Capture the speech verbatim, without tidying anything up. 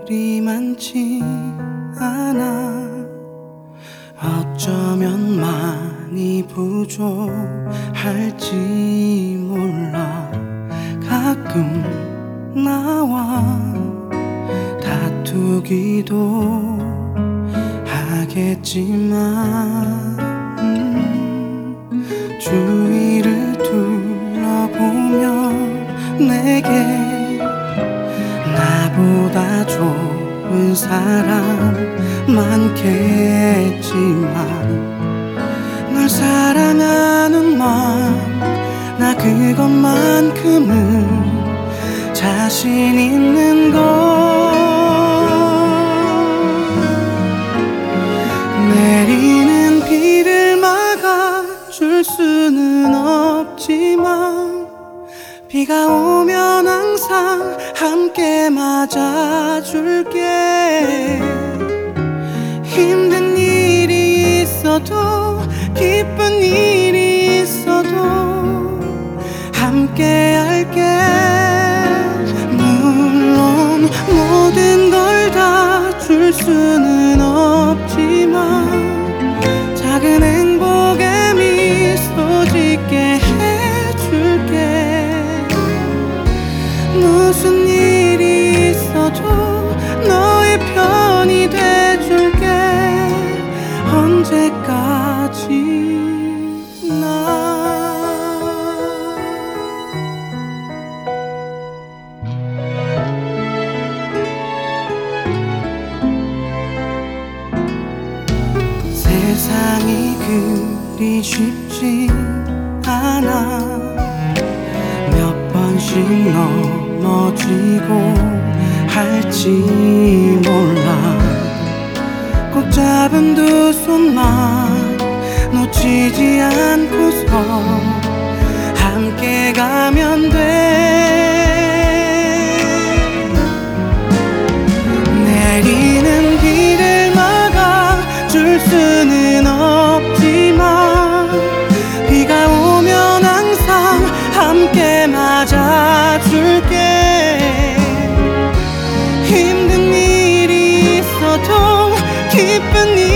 일이 많지 않아. 어쩌면 많이 부족할지 몰라. 가끔 나와 다투기도 하겠지만 음, 주위를 둘러보면 내게 나보다 좋은 사람 많겠지만 널 사랑하는 마음 나 그것만큼은 자신 있는 걸. 내리는 비를 막아줄 수는 없지만 비가 오면 항상 함께 맞아줄게. 힘든 일이 있어도 기쁜 일이 있어도 함께 할게. 물론 모든 걸 다 줄 수는 없지만 작은 행복에 미소 짓게 해줄게. 무슨 일이 있어도 너의 편이 돼줄게. 언제까지나. 세상이 그리 쉽지 않아. 몇 번씩 넘어지고 할지 몰라. 꼭 잡은 두 손만 놓치지 않고서 함께 가면 돼. 내리는 비를 막아줄 수는 없지만 비가 오면 항상 함께 맞아줄게. 힘든 일이 있어도 기쁜 일